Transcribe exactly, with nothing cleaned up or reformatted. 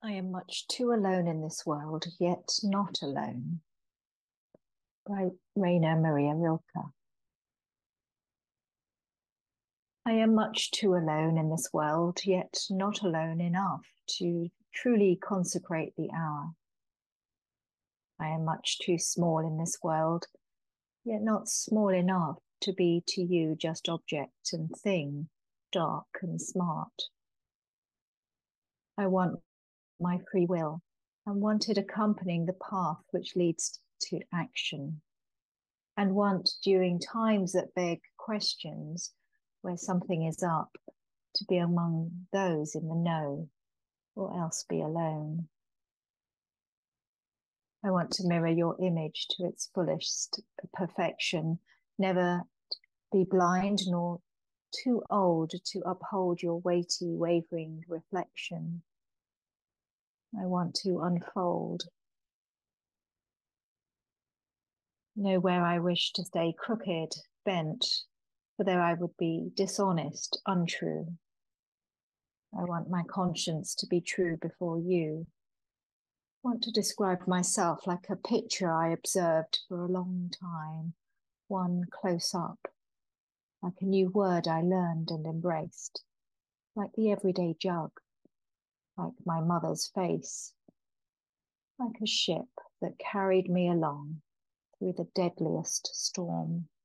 I am much too alone in this world, yet not alone. By Rainer Maria Rilke. I am much too alone in this world, yet not alone enough to truly consecrate the hour. I am much too small in this world, yet not small enough to be to you just object and thing, dark and smart. I want my free will, and want it accompanying the path which leads to action, and want during times that beg questions where something is up to be among those in the know, or else be alone. I want to mirror your image to its fullest perfection, never be blind nor too old to uphold your weighty, wavering reflection. I want to unfold. Know where I wish to stay crooked, bent, for there I would be dishonest, untrue. I want my conscience to be true before you. I want to describe myself like a picture I observed for a long time, one close up, like a new word I learned and embraced, like the everyday jug, like my mother's face, like a ship that carried me along through the deadliest storm.